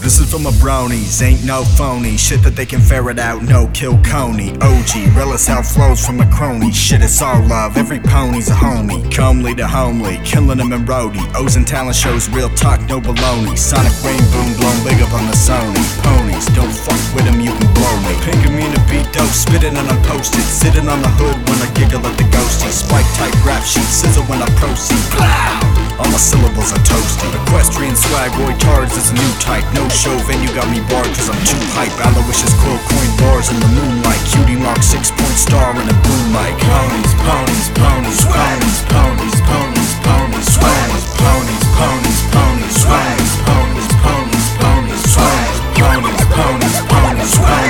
This is for my bronies, ain't no phony shit that they can ferret out, no kill Coney. OG, real as hell flows from a crony. Shit, it's all love, every pony's a homie. Comely to homely, killing them in roadie. O's and talent shows, real talk, no baloney. Sonic rain boom, blown big up on the Sony. Ponies, don't fuck with them, you can blow me. Pink me to beat dope, spitting and I'm posted. Sitting on the hood when I giggle at the ghosty. Spike type rap sheet, sizzle when I proceed. All my syllables are toasty. Equestrian swag, Roy Tards is a new type. No show venue got me barred cause I'm too hype. Aloysius quill coin bars in the moonlight. Cutie mark 6-point star in a boom mic. Ponies, ponies, ponies, ponies, ponies, ponies, ponies, ponies, ponies, ponies, ponies, ponies, ponies, ponies, ponies, ponies, ponies, ponies, ponies,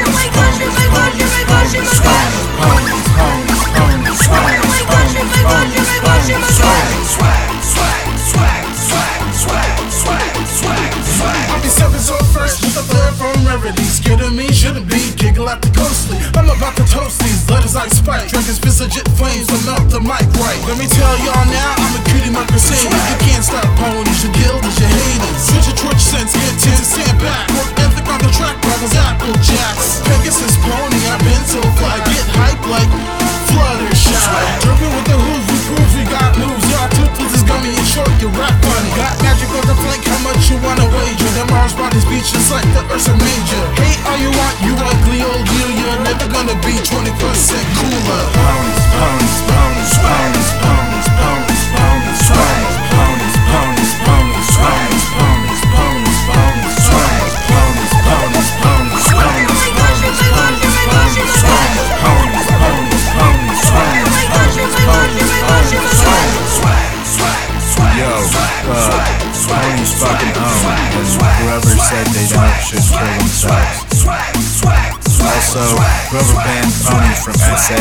Scared me, shouldn't be, giggle at the ghostly. I'm about to toast these letters like Spike. Drinking spits legit flames to melt the mic right. Let me tell y'all now, I'm a cutie mark crusader. You can't stop ponies, your guild is your haters. Switch your Twitch sense, get tense, stand back. Work ethic on the track, brothers, Apple Jacks. Pegasus pony, I've been so fly. Get hype like Fluttershy. Dripping with the hooves, we prove we got moves. Y'all toothless is gummy and short, you rap funny. Got magic on the flank, how much you wanna wager? Them arms bodies beach just like the Ursa Major. Hate all you want, you ugly old you. You're never gonna be 20% cooler. Ponies, ponies, ponies, ponies, ponies, ponies, ponies, ponies, ponies, ponies, ponies, ponies, ponies, ponies, ponies, ponies, ponies, ponies, ponies, ponies fucking own, and whoever said they don't should kill themselves. Also, whoever banned ponies from SA,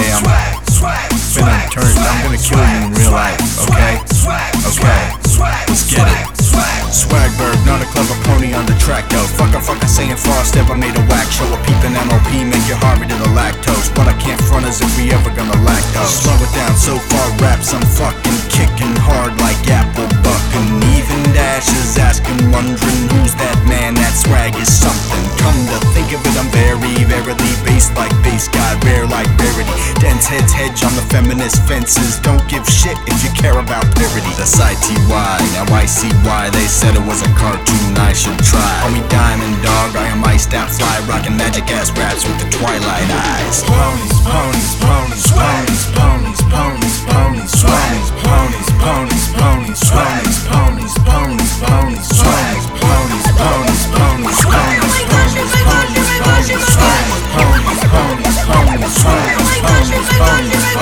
I'm gonna kill you in real life, okay? Okay, let's get it. Swagberg, not a clever pony on the track though. Fuck I saying frost, ever made a whack show. A peeping MLP, make you hungry to the lactose. What I can't front is if we ever gonna lack those. Slow it down, so far raps, I'm fucking kicking hard like apple bucking. Even Dash is asking, wondering who's that man, that swag is something. Come to think of it, I'm very based like bass god, rare like rarity. Dense heads hedge on the feminist fences. Don't give shit if you care about parody. That's ITY, now I see why they said it was a cartoon I should try. Call me Diamond Dog, I am iced out fly, rocking magic ass raps with the twilight eyes. Ponies, ponies, ponies, ponies, ponies, ponies, ponies, ponies, ponies, ponies, ponies, ponies, ponies, ponies, ponies, ponies, ponies, ponies, ponies, ponies.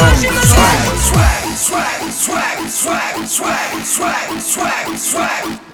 Swag.